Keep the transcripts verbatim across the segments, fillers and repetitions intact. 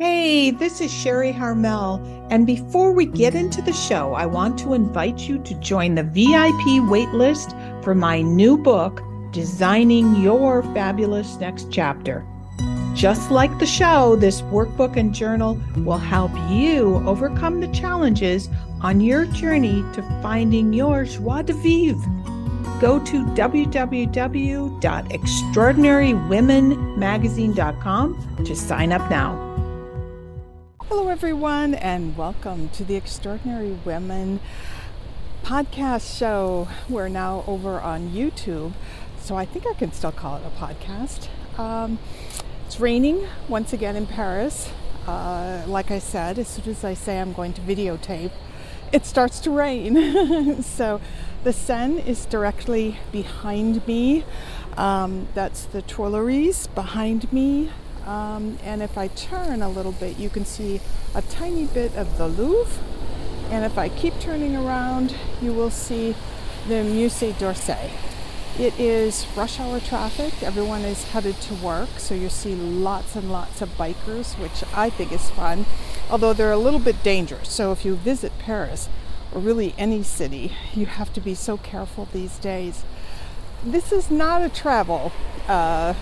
Hey, this is Sherry Harmel, and before we get into the show, I want to invite you to join the V I P waitlist for my new book, Designing Your Fabulous Next Chapter. Just like the show, this workbook and journal will help you overcome the challenges on your journey to finding your joie de vivre. Go to w w w dot extraordinary women magazine dot com to sign up now. Hello everyone, and welcome to the Extraordinary Women podcast show. We're now over on YouTube, so I think I can still call it a podcast. Um, it's raining once again in Paris. Uh, like I said, as soon as I say I'm going to videotape, it starts to rain. So the Seine is directly behind me. Um, that's the Tuileries behind me. Um, and if I turn a little bit, you can see a tiny bit of the Louvre. And if I keep turning around, you will see the Musée d'Orsay. It is rush hour traffic. Everyone is headed to work, so you see lots and lots of bikers, which I think is fun, although they're a little bit dangerous. So if you visit Paris, or really any city, you have to be so careful these days. This is not a travel uh,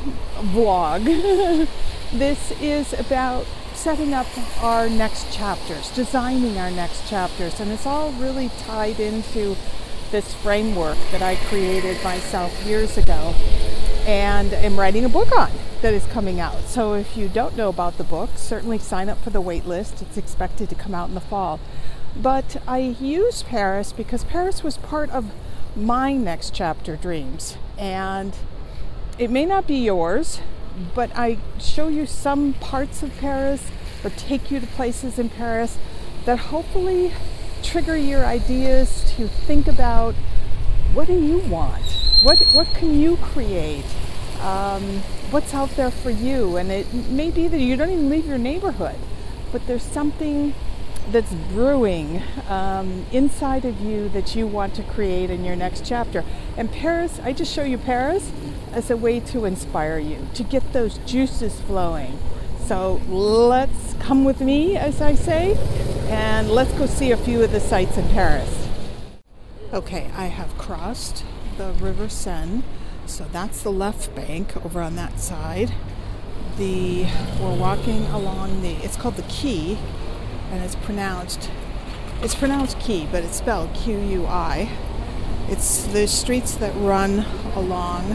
vlog. This is about setting up our next chapters, designing our next chapters, and it's all really tied into this framework that I created myself years ago and am writing a book on that is coming out. So if you don't know about the book, certainly sign up for the wait list. It's expected to come out in the fall. But I use Paris because Paris was part of my next chapter dreams, and it may not be yours, but I show you some parts of Paris or take you to places in Paris that hopefully trigger your ideas to think about, what do you want? What what can you create? Um, what's out there for you? And it may be that you don't even leave your neighborhood, but there's something that's brewing um, inside of you that you want to create in your next chapter. And Paris, I just show you Paris as a way to inspire you, to get those juices flowing. So let's come with me, as I say, and let's go see a few of the sights in Paris. Okay, I have crossed the River Seine, so that's the left bank over on that side. The we're walking along the, it's called the Quai, and it's pronounced, it's pronounced Quai, but it's spelled Q U I. It's the streets that run along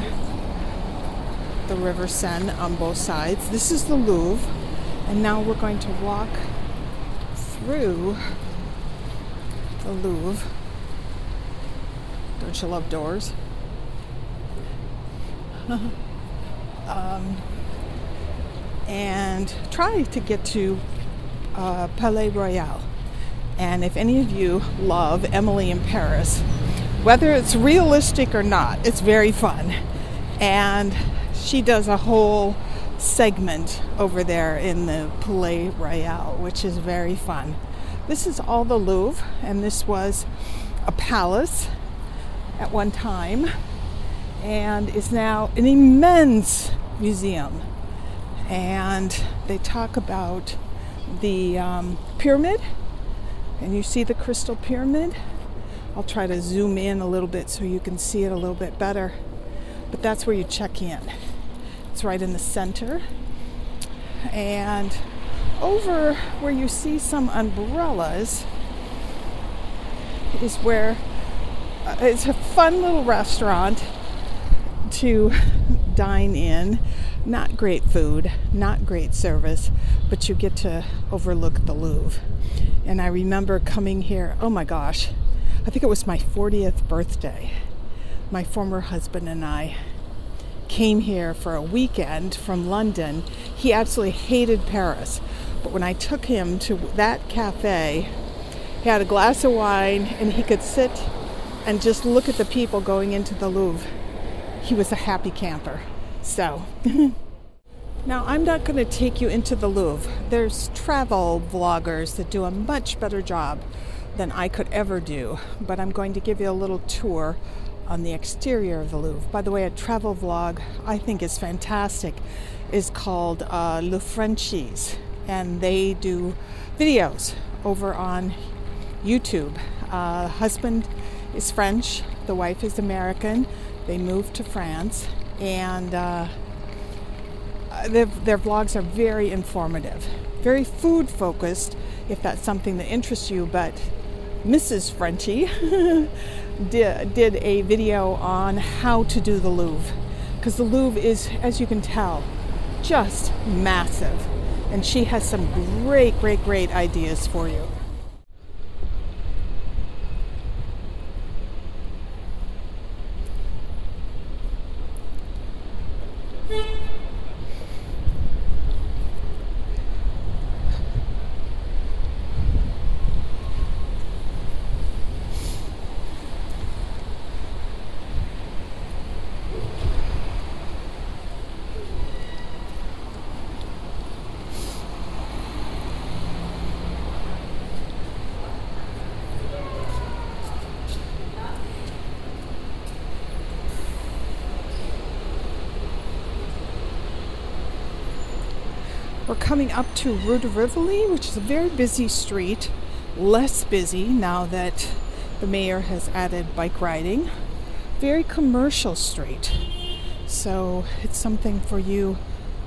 the River Seine on both sides. This is the Louvre, and now we're going to walk through the Louvre. Don't you love doors? um, and try to get to Uh, Palais Royal. And if any of you love Emily in Paris, whether it's realistic or not, it's very fun. And she does a whole segment over there in the Palais Royal, which is very fun. This is all the Louvre, and this was a palace at one time and is now an immense museum. And they talk about the um, pyramid, and you see the crystal pyramid. I'll try to zoom in a little bit so you can see it a little bit better, but that's where you check in. It's right in the center, and over where you see some umbrellas is where uh, it's a fun little restaurant to dine in. Not great food, not great service, but you get to overlook the Louvre. And I remember coming here, oh my gosh, I think it was my fortieth birthday. My former husband and I came here for a weekend from London. He absolutely hated Paris, but when I took him to that cafe, he had a glass of wine and he could sit and just look at the people going into the Louvre. He was a happy camper. So, now I'm not going to take you into the Louvre. There's travel vloggers that do a much better job than I could ever do, but I'm going to give you a little tour on the exterior of the Louvre. By the way, a travel vlog I think is fantastic is called uh, Le Frenchies. and they do videos over on YouTube. Uh, husband is French, the wife is American. They moved to France, and uh, their, their vlogs are very informative, very food focused, if that's something that interests you. But Missus Frenchie did, did a video on how to do the Louvre, because the Louvre is, as you can tell, just massive, and she has some great, great, great ideas for you. We're coming up to Rue de Rivoli, which is a very busy street, less busy now that the mayor has added bike riding. Very commercial street. So it's something for you,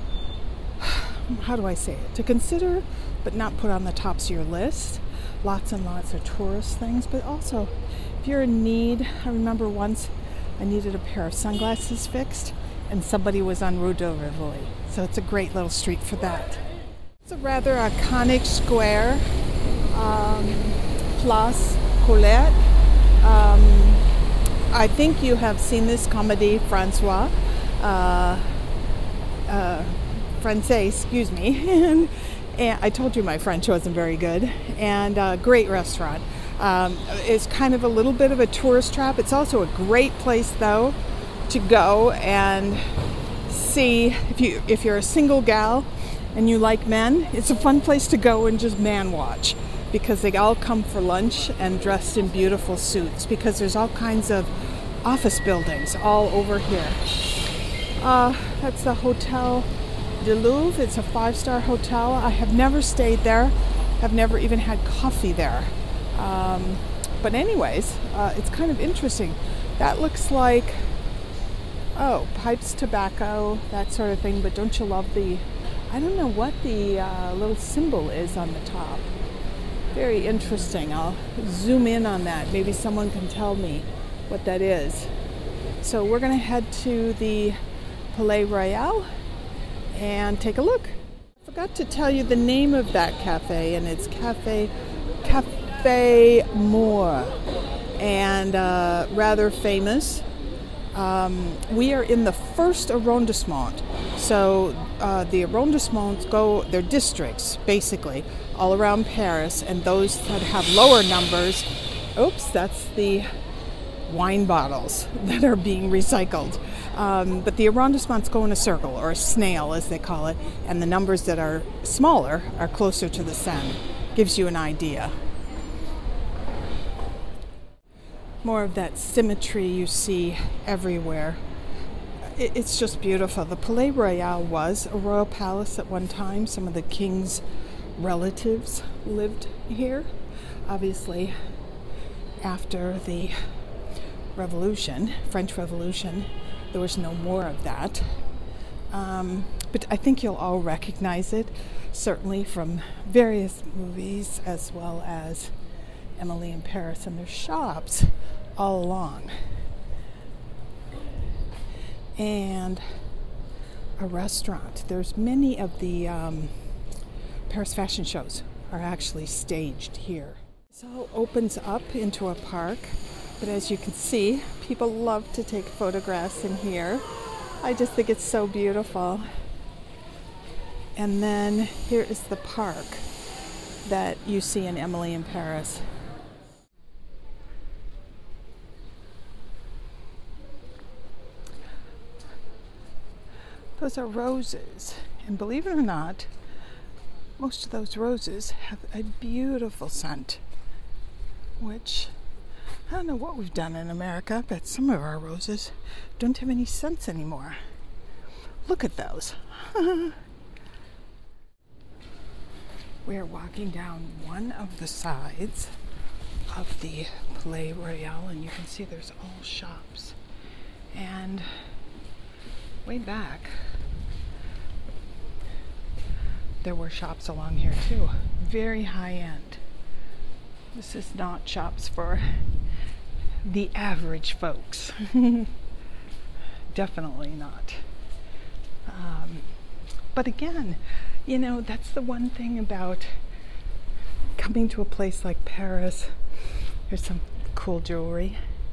how do I say it, to consider, but not put on the tops of your list. Lots and lots of tourist things, but also if you're in need, I remember once I needed a pair of sunglasses fixed, and somebody was on Rue de Rivoli. So it's a great little street for that. It's a rather iconic square, um, Place Colette. Um, I think you have seen this, Comédie Française, uh, uh, Francais, excuse me. and, and I told you my French wasn't very good. And a great restaurant. Um, it's kind of a little bit of a tourist trap. It's also a great place, though, to go and see. If you if you're a single gal and you like men, it's a fun place to go and just man watch, because they all come for lunch and dressed in beautiful suits, because there's all kinds of office buildings all over here. Uh, that's the Hotel du Louvre. It's a five-star hotel. I have never stayed there. I've never even had coffee there. Um, but anyways, uh, it's kind of interesting. That looks like, oh, pipes, tobacco, that sort of thing. But don't you love the, I don't know what the uh, little symbol is on the top. Very interesting. I'll zoom in on that. Maybe someone can tell me what that is. So we're going to head to the Palais Royal and take a look. I forgot to tell you the name of that cafe, and it's Cafe Cafe Moore, and uh, rather famous. Um, we are in the first arrondissement. So uh, the arrondissements go, they're districts, basically, all around Paris, and those that have lower numbers, oops, that's the wine bottles that are being recycled. Um, but the arrondissements go in a circle, or a snail as they call it, and the numbers that are smaller are closer to the Seine. Gives you an idea. More of that symmetry you see everywhere. It's just beautiful. The Palais Royal was a royal palace at one time. Some of the king's relatives lived here. Obviously, after the Revolution, French Revolution, there was no more of that. Um, but I think you'll all recognize it, certainly from various movies, as well as Emily in Paris, and there's shops all along. And a restaurant. There's many of the um, Paris fashion shows are actually staged here. This all opens up into a park, but as you can see, people love to take photographs in here. I just think it's so beautiful. And then here is the park that you see in Emily in Paris. Those are roses, and believe it or not, most of those roses have a beautiful scent, which I don't know what we've done in America, but some of our roses don't have any scents anymore. Look at those. We are walking down one of the sides of the Palais Royal, and you can see there's all shops. And way back, there were shops along here too. Very high end. This is not shops for the average folks. Definitely not. Um, but again, you know, that's the one thing about coming to a place like Paris. There's some cool jewelry.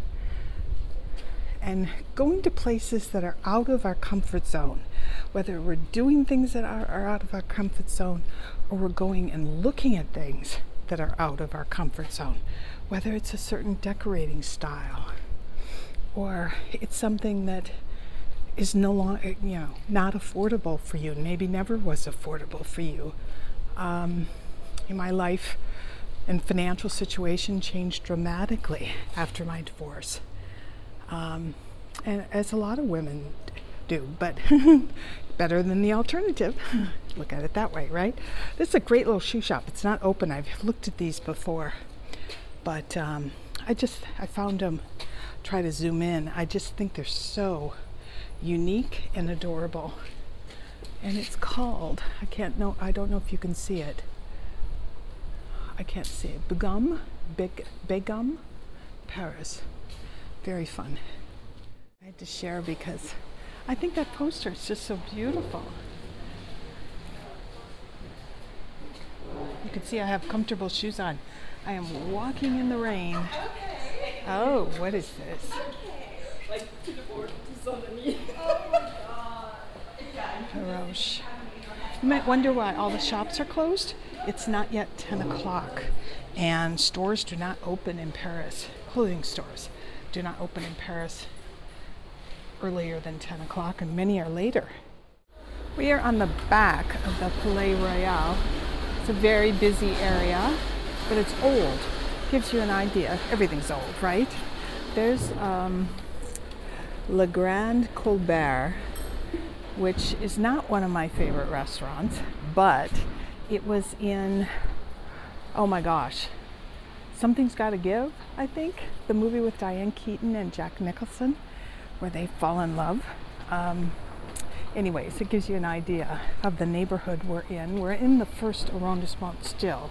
And going to places that are out of our comfort zone, whether we're doing things that are, are out of our comfort zone, or we're going and looking at things that are out of our comfort zone, whether it's a certain decorating style, or it's something that is no longer, you know, not affordable for you, maybe never was affordable for you. Um, in my life and financial situation changed dramatically after my divorce. Um, and as a lot of women do, but better than the alternative. Look at it that way, right? This is a great little shoe shop. It's not open. I've looked at these before, but um, I just, I found them, try to zoom in. I just think they're so unique and adorable. And it's called, I can't know, I don't know if you can see it. I can't see it. Begum, Beg, Begum, Paris. Very fun. I had to share because I think that poster is just so beautiful. You can see I have comfortable shoes on. I am walking in the rain. Oh, what is this? Haroche. You might wonder why all the shops are closed. It's not yet ten o'clock, and stores do not open in Paris. Clothing stores do not open in Paris earlier than ten o'clock, and many are later. We are on the back of the Palais Royal. It's a very busy area, but it's old. Gives you an idea. Everything's old, right? There's um, Le Grand Colbert, which is not one of my favorite restaurants, but it was in, oh my gosh, Something's Gotta Give, I think, the movie with Diane Keaton and Jack Nicholson, where they fall in love. Um, anyways, it gives you an idea of the neighborhood we're in. We're in the first arrondissement still.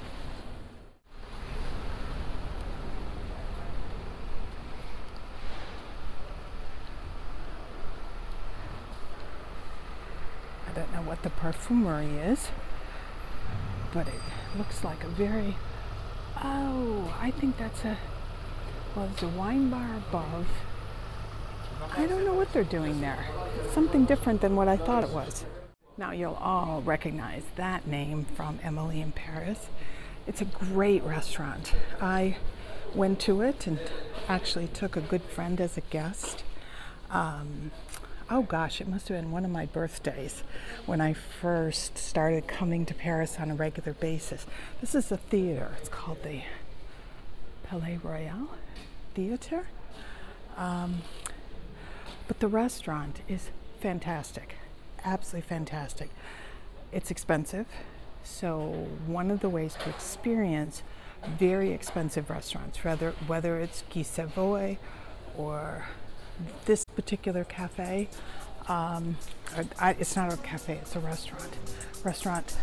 I don't know what the perfumery is, but it looks like a very, oh, I think that's a, well, there's a wine bar above. I don't know what they're doing there. It's something different than what I thought it was. Now you'll all recognize that name from Emily in Paris. It's a great restaurant. I went to it and actually took a good friend as a guest. Um, oh gosh, it must have been one of my birthdays when I first started coming to Paris on a regular basis. This is a theater. It's called the Palais Royal Theater. Um, but the restaurant is fantastic, absolutely fantastic. It's expensive, so one of the ways to experience very expensive restaurants, whether, whether it's Guy Savoy or this particular cafe, um, I, it's not a cafe, it's a restaurant. Restaurant.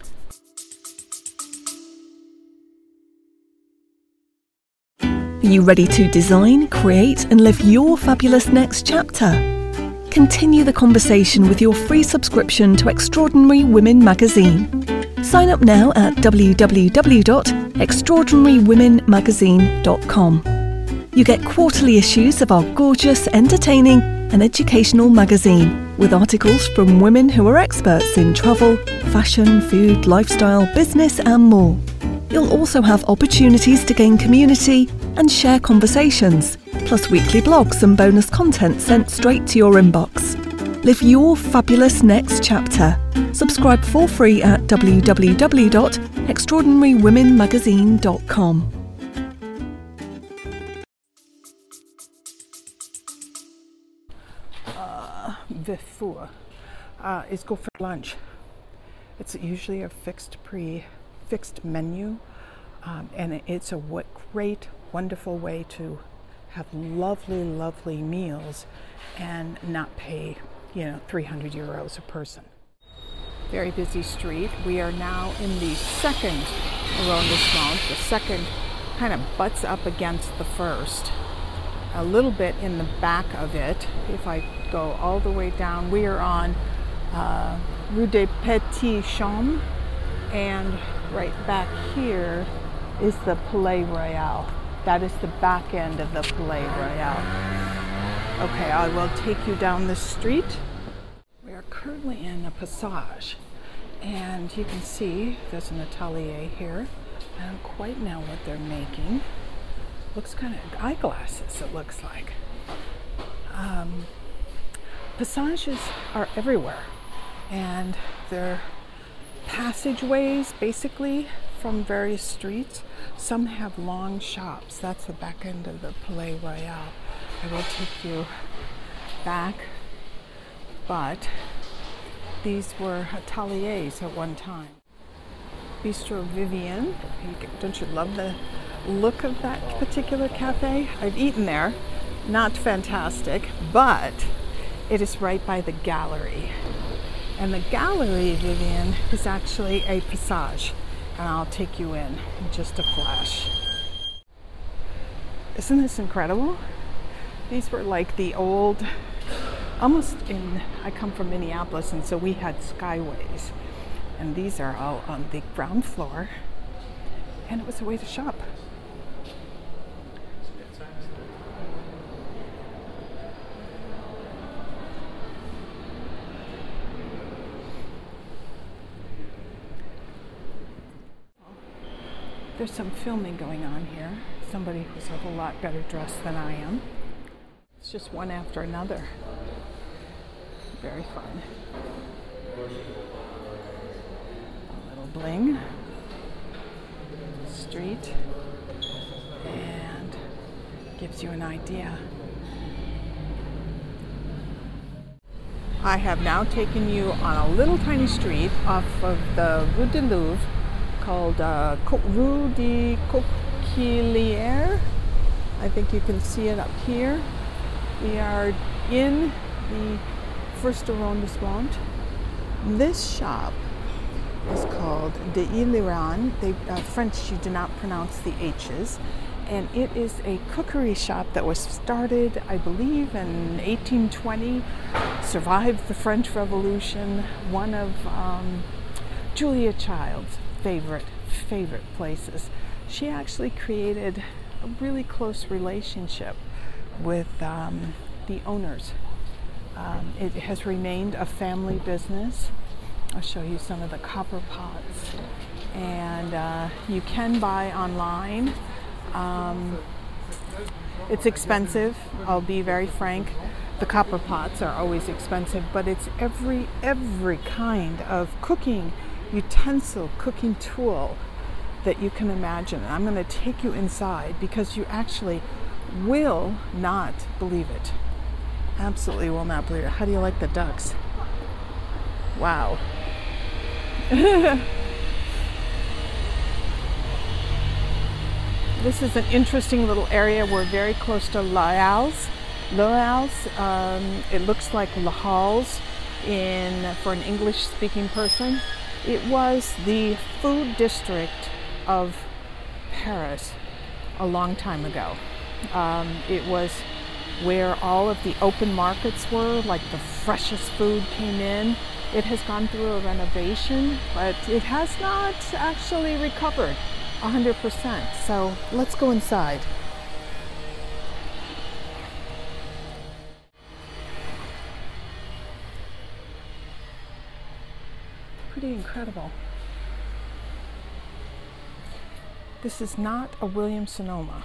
Are you ready to design, create, and live your fabulous next chapter? Continue the conversation with your free subscription to Extraordinary Women magazine. Sign up now at w w w dot extraordinary women magazine dot com. You get quarterly issues of our gorgeous, entertaining, and educational magazine with articles from women who are experts in travel, fashion, food, lifestyle, business, and more. You'll also have opportunities to gain community and share conversations, plus weekly blogs and bonus content sent straight to your inbox. Live your fabulous next chapter. Subscribe for free at w w w dot extraordinary women magazine dot com. Vefour uh, is go for lunch. It's usually a fixed pre, fixed menu, um, and it's a w- great, wonderful way to have lovely, lovely meals and not pay, you know, three hundred euros a person. Very busy street. We are now in the second arrondissement. The second kind of butts up against the first. A little bit in the back of it. If I go all the way down, we are on uh, Rue des Petits Champs, and right back here is the Palais Royal. That is the back end of the Palais Royal. Okay, I will take you down the street. We are currently in a passage, and you can see there's an atelier here. I don't quite know what they're making. Looks kind of eyeglasses, it looks like. Um, passages are everywhere, and they're passageways basically from various streets. Some have long shops. That's the back end of the Palais Royal. I will take you back, but these were ateliers at one time. Bistro Vivienne. Don't you love the look of that particular cafe? I've eaten there. Not fantastic, but it is right by the gallery. And the gallery, Vivienne, is actually a passage. And I'll take you in in just a flash. Isn't this incredible? These were like the old, almost in, I come from Minneapolis, and so we had skyways. And these are all on the ground floor. And it was a way to shop. There's some filming going on here. Somebody who's a whole lot better dressed than I am. It's just one after another. Very fun. A little bling. Street. And gives you an idea. I have now taken you on a little tiny street off of the Rue du Louvre, called uh, Rue de Coquillière. I think you can see it up here. We are in the first arrondissement. This shop is called De Ileran. They, uh, French, you do not pronounce the H's. And it is a cookery shop that was started, I believe, in eighteen twenty, survived the French Revolution, one of um, Julia Child's favorite, favorite places. She actually created a really close relationship with um, the owners. Um, it has remained a family business. I'll show you some of the copper pots. And uh, you can buy online. Um, it's expensive, I'll be very frank. The copper pots are always expensive, but it's every, every kind of cooking utensil, cooking tool that you can imagine. And I'm going to take you inside because you actually will not believe it. Absolutely will not believe it. How do you like the ducks? Wow. This is an interesting little area. We're very close to Les Halles. Les Halles, um, it looks like Les Halles in, for an English-speaking person. It was the food district of Paris a long time ago. Um, it was where all of the open markets were, like the freshest food came in. It has gone through a renovation, but it has not actually recovered one hundred percent. So let's go inside. Pretty incredible. This is not a Williams Sonoma.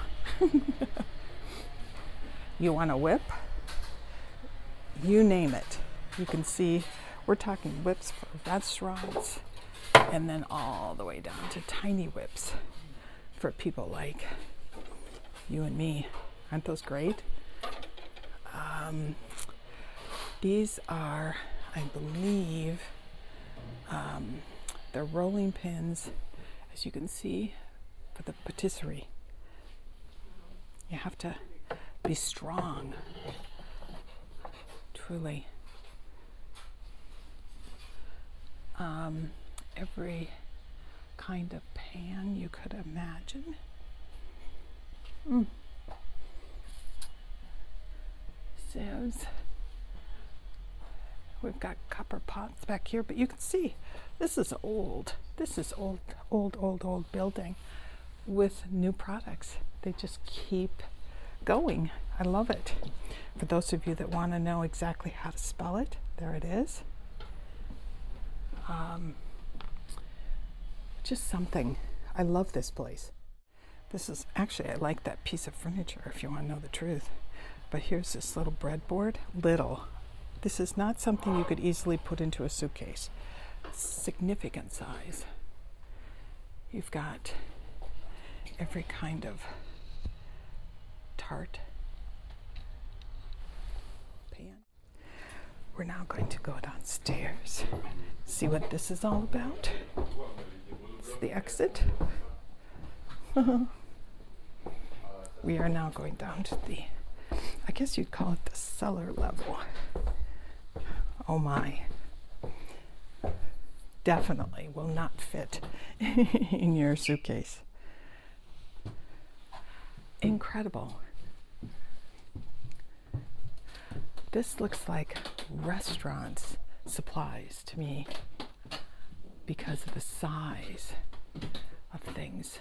You want a whip? You name it. You can see we're talking whips for restaurants, and then all the way down to tiny whips for people like you and me. Aren't those great? Um, these are, I believe, um, They're rolling pins, as you can see, for the patisserie. You have to be strong, truly. Um, every kind of pan you could imagine. Mm. Sieves. We've got copper pots back here, but you can see this is old. This is old, old, old, old building with new products. They just keep going. I love it. For those of you that want to know exactly how to spell it, there it is. Um, just something. I love this place. This is actually, I like that piece of furniture if you want to know the truth. But here's this little breadboard. Little. This is not something you could easily put into a suitcase. Significant size. You've got every kind of tart pan. We're now going to go downstairs, see what this is all about. It's the exit. We are now going down to the, I guess you'd call it the cellar level. Oh my. Definitely will not fit in your suitcase. Incredible. This looks like restaurant supplies to me because of the size of things.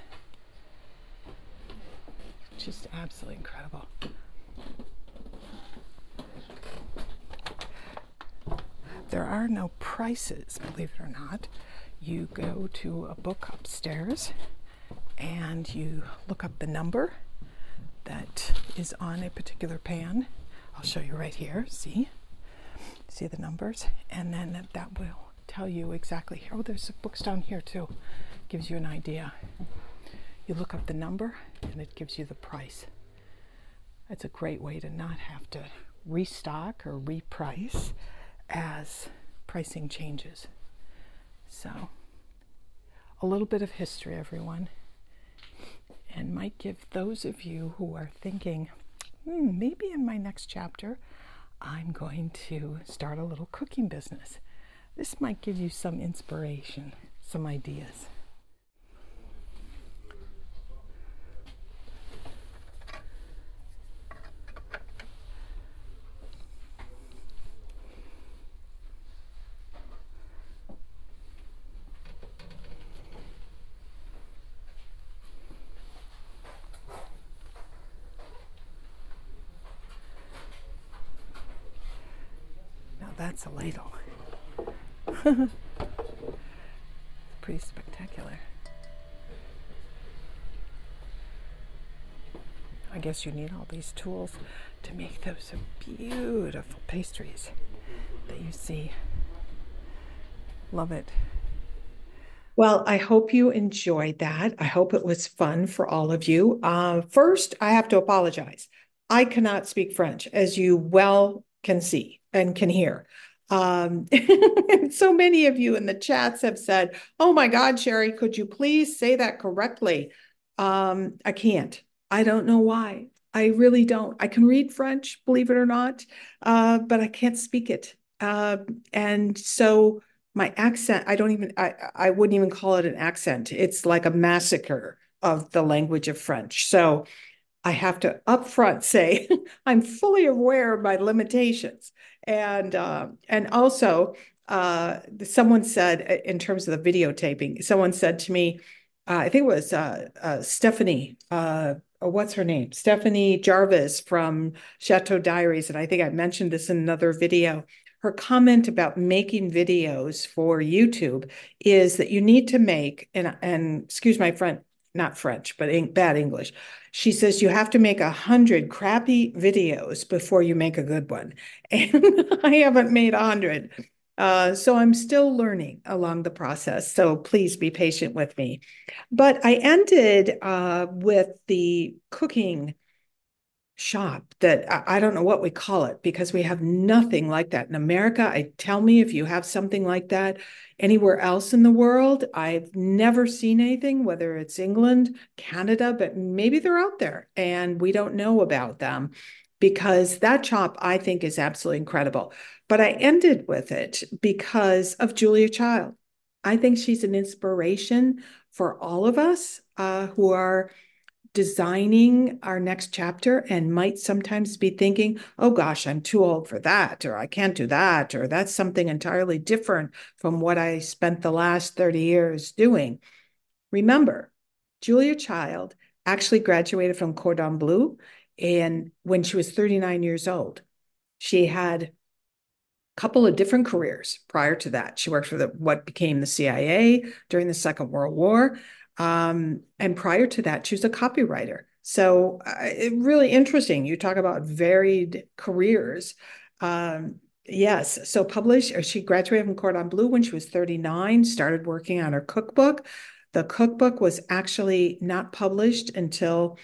Just absolutely incredible. There are no prices, believe it or not. You go to a book upstairs and you look up the number that is on a particular pan. I'll show you right here. See? See the numbers? And then that will tell you exactly. Oh, there's books down here too. Gives you an idea. You look up the number and it gives you the price. It's a great way to not have to restock or reprice as pricing changes. So, a little bit of history, everyone, and might give those of you who are thinking, hmm, maybe in my next chapter, I'm going to start a little cooking business. This might give you some inspiration, some ideas. That's a ladle. It's pretty spectacular. I guess you need all these tools to make those beautiful pastries that you see. Love it. Well, I hope you enjoyed that. I hope it was fun for all of you. Uh, first, I have to apologize. I cannot speak French, as you well can see and can hear. Um, so many of you in the chats have said, oh my God, Sherry, could you please say that correctly? Um, I can't. I don't know why. I really don't. I can read French, believe it or not, uh, but I can't speak it. Uh, and so my accent, I don't even, I, I wouldn't even call it an accent. It's like a massacre of the language of French. So I have to upfront say, I'm fully aware of my limitations. And uh, and also, uh, someone said, in terms of the videotaping, someone said to me, uh, I think it was uh, uh, Stephanie, uh, what's her name? Stephanie Jarvis from Chateau Diaries. And I think I mentioned this in another video. Her comment about making videos for YouTube is that you need to make, and, and excuse my friend, not French, but in, bad English. She says you have to make a hundred crappy videos before you make a good one. And I haven't made a hundred. Uh, so I'm still learning along the process. So please be patient with me. But I ended uh, with the cooking shop that I, I don't know what we call it, because we have nothing like that in America. I tell me if you have something like that anywhere else in the world. I've never seen anything, whether it's England, Canada, but maybe they're out there and we don't know about them, because that shop I think is absolutely incredible. But I ended with it because of Julia Child. I think she's an inspiration for all of us uh, who are designing our next chapter and might sometimes be thinking, oh gosh, I'm too old for that, or I can't do that, or that's something entirely different from what I spent the last thirty years doing. Remember, Julia Child actually graduated from Cordon Bleu, and when she was thirty-nine years old, she had a couple of different careers prior to that. She worked for the, what became the C I A during the Second World War. Um, and prior to that, she was a copywriter. So uh, it, really interesting. You talk about varied careers. Um, yes. So published, or she graduated from Cordon Bleu when she was thirty-nine, started working on her cookbook. The cookbook was actually not published until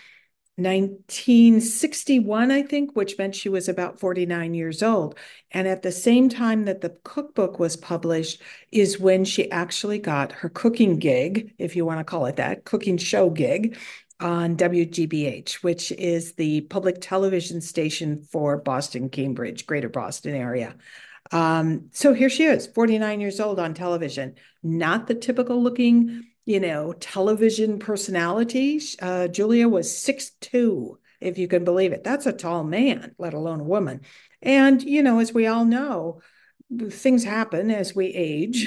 nineteen sixty-one, I think, which meant she was about forty-nine years old. And at the same time that the cookbook was published is when she actually got her cooking gig, if you want to call it that, cooking show gig on W G B H, which is the public television station for Boston, Cambridge, greater Boston area. Um, so here she is, forty-nine years old on television, not the typical looking, you know, television personality. Uh, Julia was six two, if you can believe it. That's a tall man, let alone a woman. And, you know, as we all know, things happen as we age.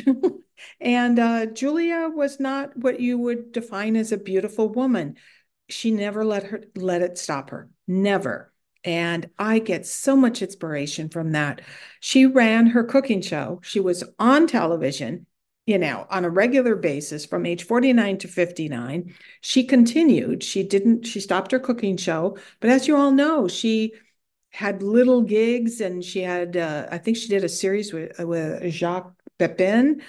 And uh, Julia was not what you would define as a beautiful woman. She never let her let it stop her. Never. And I get so much inspiration from that. She ran her cooking show. She was on television, you know, on a regular basis from age forty-nine to fifty-nine. She continued. She didn't, she stopped her cooking show. But as you all know, she had little gigs, and she had, uh, I think she did a series with, with Jacques Pepin,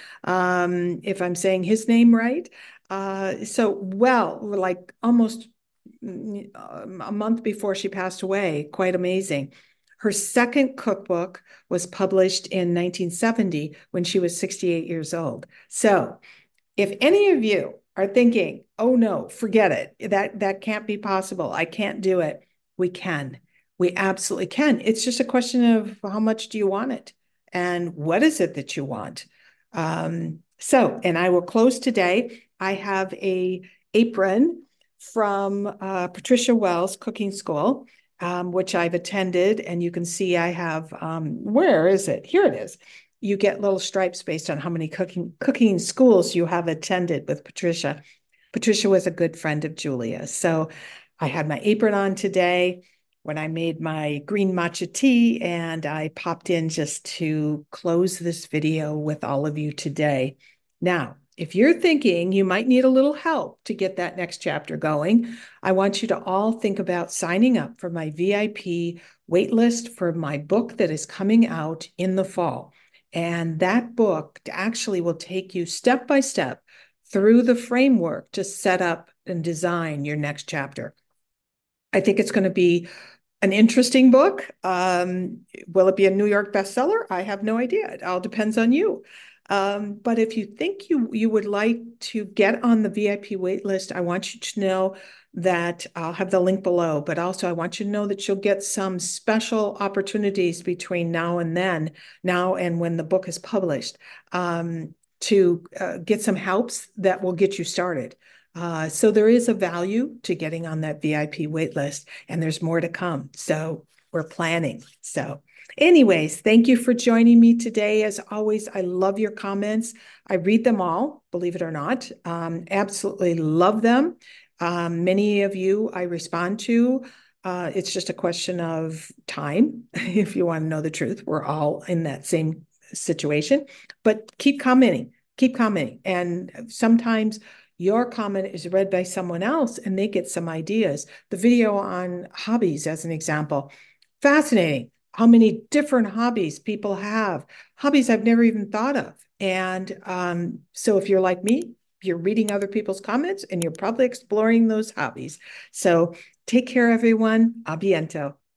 um, if I'm saying his name right. Uh, so, well, like almost a month before she passed away, quite amazing. Her second cookbook was published in nineteen seventy when she was sixty-eight years old. So if any of you are thinking, oh no, forget it, that, that can't be possible, I can't do it, we can. We absolutely can. It's just a question of how much do you want it? And what is it that you want? Um, so, and I will close today. I have a apron from uh, Patricia Wells Cooking School, um, which I've attended. And you can see I have, um, where is it? Here it is. You get little stripes based on how many cooking, cooking schools you have attended with Patricia. Patricia was a good friend of Julia. So I had my apron on today when I made my green matcha tea, and I popped in just to close this video with all of you today. Now, if you're thinking you might need a little help to get that next chapter going, I want you to all think about signing up for my V I P waitlist for my book that is coming out in the fall. And that book actually will take you step by step through the framework to set up and design your next chapter. I think it's going to be an interesting book. Um, will it be a New York bestseller? I have no idea. It all depends on you. Um, but if you think you, you would like to get on the V I P waitlist, I want you to know that I'll have the link below, but also I want you to know that you'll get some special opportunities between now and then, now and when the book is published, um, to uh, get some helps that will get you started. Uh, so there is a value to getting on that V I P waitlist, and there's more to come. So we're planning. So anyways, thank you for joining me today. As always, I love your comments. I read them all, believe it or not. Um, absolutely love them. Um, many of you I respond to. Uh, it's just a question of time, if you want to know the truth. We're all in that same situation. But keep commenting, keep commenting. And sometimes your comment is read by someone else and they get some ideas. The video on hobbies, as an example, fascinating. How many different hobbies people have, hobbies I've never even thought of. And um, so if you're like me, you're reading other people's comments and you're probably exploring those hobbies. So Take care, everyone. A biento.